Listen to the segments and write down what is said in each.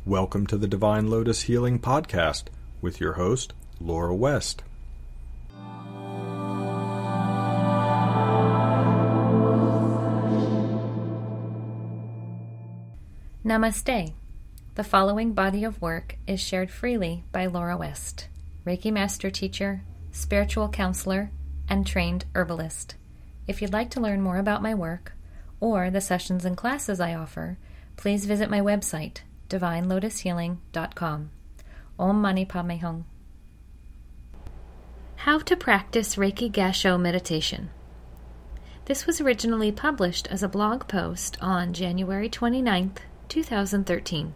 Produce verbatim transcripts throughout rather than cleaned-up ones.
Welcome to the Divine Lotus Healing Podcast with your host, Laura West. Namaste. The following body of work is shared freely by Laura West, Reiki Master Teacher, Spiritual Counselor, and Trained Herbalist. If you'd like to learn more about my work or the sessions and classes I offer, please visit my website, divine lotus healing dot com. Om Mani Padme Hum. How to practice Reiki Gassho meditation. This was originally published as a blog post on January twenty-ninth, two thousand thirteen.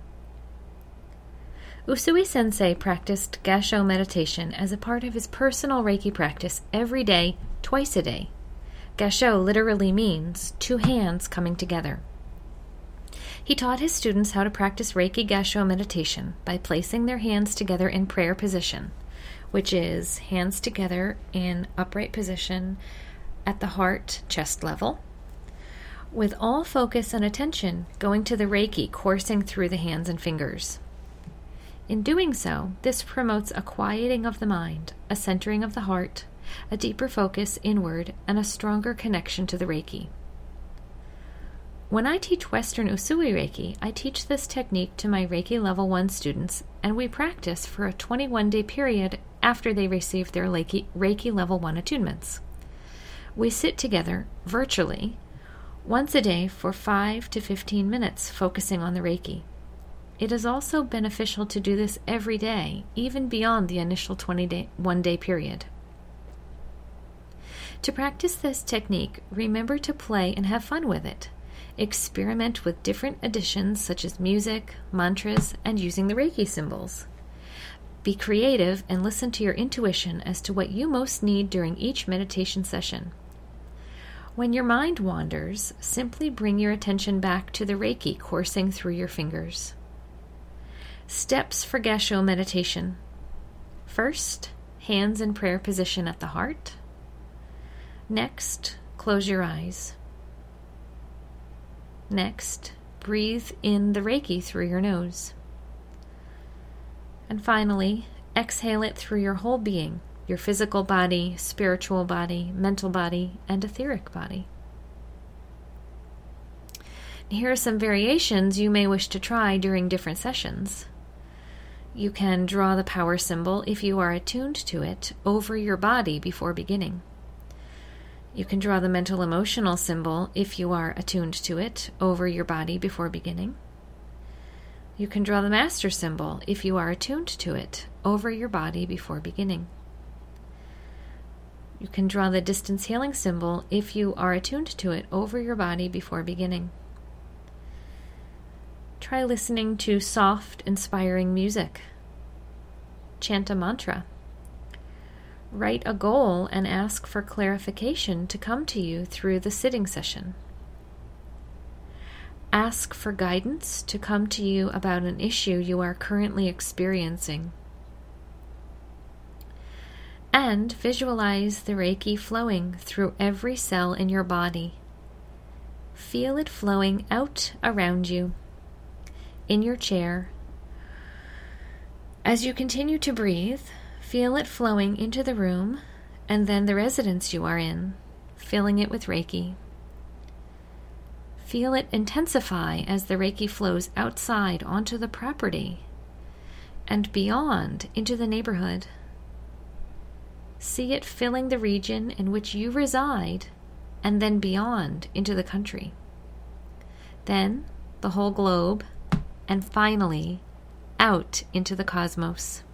Usui Sensei practiced Gassho meditation as a part of his personal Reiki practice every day, twice a day. Gassho literally means two hands coming together. He taught his students how to practice Reiki Gassho meditation by placing their hands together in prayer position, which is hands together in upright position at the heart, chest level, with all focus and attention going to the Reiki coursing through the hands and fingers. In doing so, this promotes a quieting of the mind, a centering of the heart, a deeper focus inward, and a stronger connection to the Reiki. When I teach Western Usui Reiki, I teach this technique to my Reiki Level one students, and we practice for a twenty-one day period after they receive their Reiki, Reiki Level one attunements. We sit together, virtually, once a day for five to fifteen minutes, focusing on the Reiki. It is also beneficial to do this every day, even beyond the initial twenty-one day period. To practice this technique, remember to play and have fun with it. Experiment with different additions such as music, mantras, and using the Reiki symbols. Be creative and listen to your intuition as to what you most need during each meditation session. When your mind wanders, simply bring your attention back to the Reiki coursing through your fingers. Steps for Gassho meditation. First, hands in prayer position at the heart. Next, close your eyes. Next, breathe in the Reiki through your nose. And finally, exhale it through your whole being, your physical body, spiritual body, mental body, and etheric body. Here are some variations you may wish to try during different sessions. You can draw the power symbol, if you are attuned to it, over your body before beginning. You can draw the mental emotional symbol, if you are attuned to it, over your body before beginning. You can draw the master symbol, if you are attuned to it, over your body before beginning. You can draw the distance healing symbol, if you are attuned to it, over your body before beginning. Try listening to soft, inspiring music. Chant a mantra. Write a goal and ask for clarification to come to you through the sitting session. Ask for guidance to come to you about an issue you are currently experiencing. And visualize the Reiki flowing through every cell in your body. Feel it flowing out around you, in your chair. As you continue to breathe, feel it flowing into the room and then the residence you are in, filling it with Reiki. Feel it intensify as the Reiki flows outside onto the property and beyond into the neighborhood. See it filling the region in which you reside and then beyond into the country. Then the whole globe, and finally out into the cosmos.